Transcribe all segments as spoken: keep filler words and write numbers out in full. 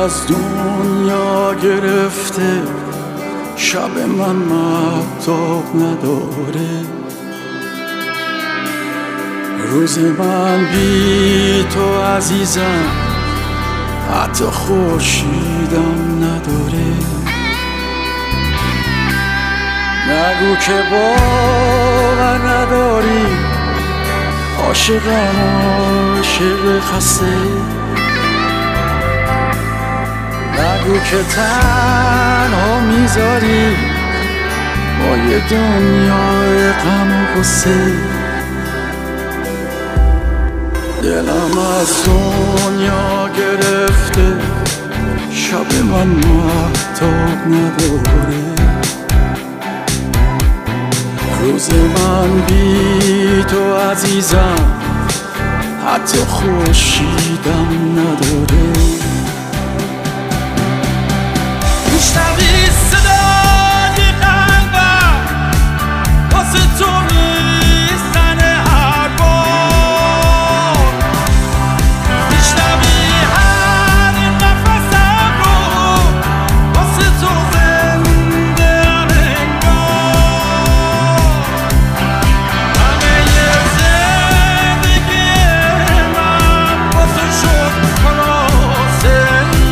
از دنیا گرفته، شب من مهتاب نداره، روز من بی تو عزیزم حتی خورشیدم نداره. نگو که باور نداری، عاشقم عاشق خسته. نگو که تنها میذاری با یه دنیای غم و غصه. دلم از دنیا گرفته، شب من مهتاب نداره، روز من بی تو عزیزم حتی خورشیدم نداره. میشنوی صدای قلبم واسه تو میزنه هر بار، میشنوی هر نفسم رو واسه تو زنده ام انگار. همه زندگی من واسه شد خلاصه.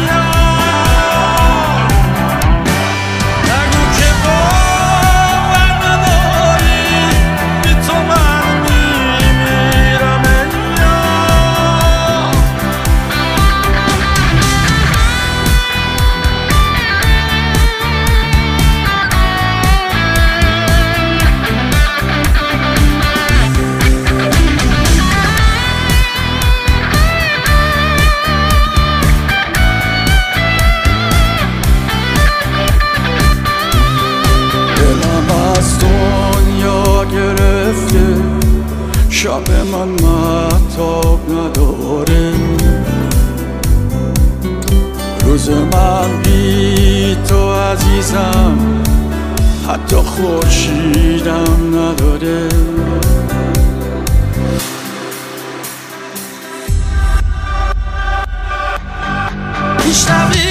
شب من مهتاب نداره، روز من بی تو عزیزم حتی خورشیدم نداره. میشنوی